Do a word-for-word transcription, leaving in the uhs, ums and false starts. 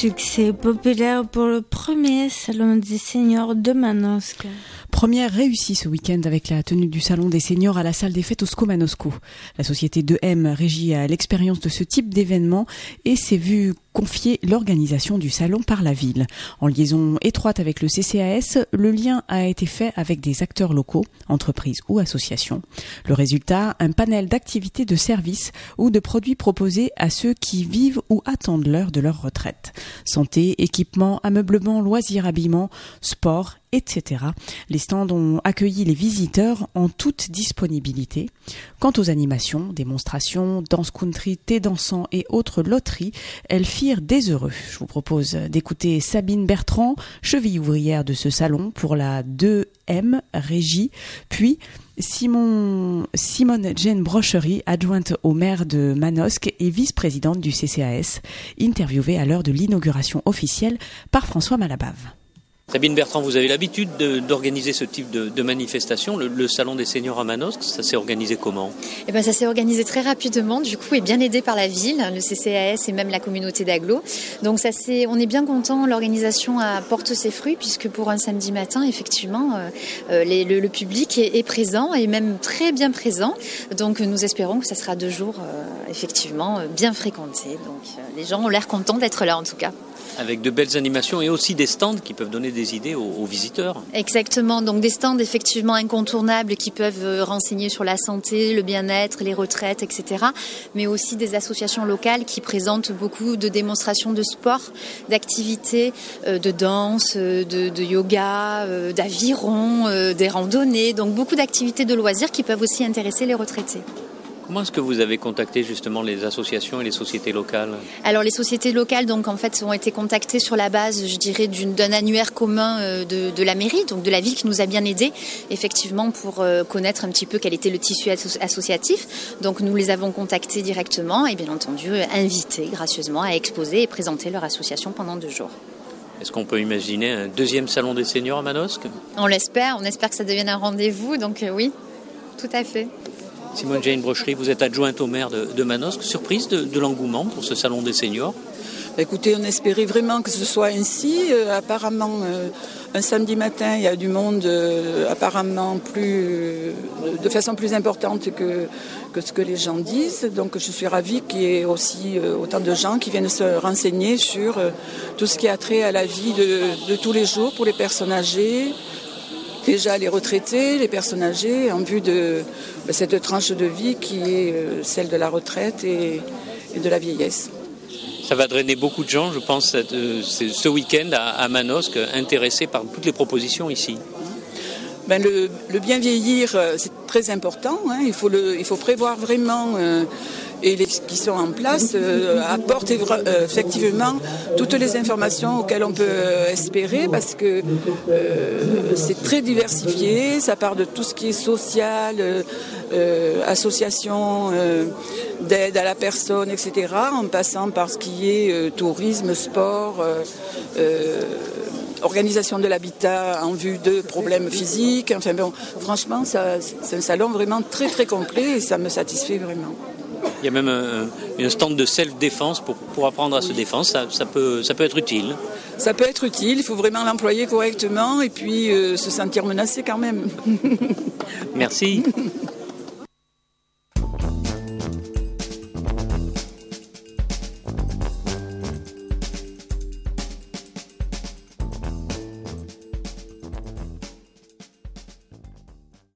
succès populaire pour le premier salon des seniors de Manosque. Première réussie ce week-end avec la tenue du salon des seniors à la salle des fêtes au SCO Manosco. La société deux M régit à l'expérience de ce type d'événement et s'est vue confier l'organisation du salon par la ville. En liaison étroite avec le C C A S, le lien a été fait avec des acteurs locaux, entreprises ou associations. Le résultat, un panel d'activités de services ou de produits proposés à ceux qui vivent ou attendent l'heure de leur retraite. Santé, équipement, ameublement, loisirs, habillement, sport, et cetera. Les stands ont accueilli les visiteurs en toute disponibilité. Quant aux animations, démonstrations, danse country, thé dansant et autres loteries, elles firent des heureux. Je vous propose d'écouter Sabine Bertrand, cheville ouvrière de ce salon pour la deux M Régie, puis Simon, Simone Jane Brochery, adjointe au maire de Manosque et vice-présidente du C C A S, interviewée à l'heure de l'inauguration officielle par François Malabave. Sabine Bertrand, vous avez l'habitude de, d'organiser ce type de, de manifestation. Le, le salon des seniors à Manosque, ça s'est organisé comment ? Eh ben, ça s'est organisé très rapidement, du coup, et bien aidé par la ville, le C C A S et même la communauté d'agglo. Donc, ça c'est, on est bien content. L'organisation apporte ses fruits puisque pour un samedi matin, effectivement, euh, les, le, le public est, est présent et même très bien présent. Donc, nous espérons que ça sera deux jours, euh, effectivement, bien fréquentés. Donc, euh, les gens ont l'air contents d'être là, en tout cas. Avec de belles animations et aussi des stands qui peuvent donner des idées aux, aux visiteurs. Exactement, donc des stands effectivement incontournables qui peuvent renseigner sur la santé, le bien-être, les retraites, et cetera. Mais aussi des associations locales qui présentent beaucoup de démonstrations de sport, d'activités, euh, de danse, de, de yoga, euh, d'aviron, euh, des randonnées. Donc beaucoup d'activités de loisirs qui peuvent aussi intéresser les retraités. Comment est-ce que vous avez contacté justement les associations et les sociétés locales ? Alors les sociétés locales donc en fait ont été contactées sur la base, je dirais, d'une, d'un annuaire commun de, de la mairie, donc de la ville qui nous a bien aidés effectivement pour euh, connaître un petit peu quel était le tissu asso- associatif. Donc nous les avons contactés directement et bien entendu invités gracieusement à exposer et présenter leur association pendant deux jours. Est-ce qu'on peut imaginer un deuxième salon des seniors à Manosque ? On l'espère, on espère que ça devienne un rendez-vous, donc euh, oui, tout à fait. Simone Jane Brochery, vous êtes adjointe au maire de, de Manosque. Surprise de, de l'engouement pour ce salon des seniors ? Écoutez, on espérait vraiment que ce soit ainsi. Euh, apparemment, euh, un samedi matin, il y a du monde euh, apparemment plus, euh, de façon plus importante que, que ce que les gens disent. Donc je suis ravie qu'il y ait aussi euh, autant de gens qui viennent se renseigner sur euh, tout ce qui a trait à la vie de, de tous les jours pour les personnes âgées. Déjà les retraités, les personnes âgées, en vue de cette tranche de vie qui est celle de la retraite et, et de la vieillesse. Ça va drainer beaucoup de gens, je pense, ce week-end à Manosque, intéressés par toutes les propositions ici. Ben le, le bien vieillir, c'est très important. Hein. Il faut le, il faut prévoir vraiment. Euh, et les qui sont en place euh, apportent euh, effectivement toutes les informations auxquelles on peut espérer parce que euh, c'est très diversifié, ça part de tout ce qui est social, euh, association euh, d'aide à la personne, et cetera, en passant par ce qui est euh, tourisme, sport, euh, euh, organisation de l'habitat en vue de problèmes physiques. Enfin bon, franchement, ça, c'est un salon vraiment très très complet et ça me satisfait vraiment. Il y a même un, un stand de self-défense pour, pour apprendre à se défendre. Ça, ça, peut, ça peut être utile. Ça peut être utile. Il faut vraiment l'employer correctement et puis euh, se sentir menacé quand même. Merci.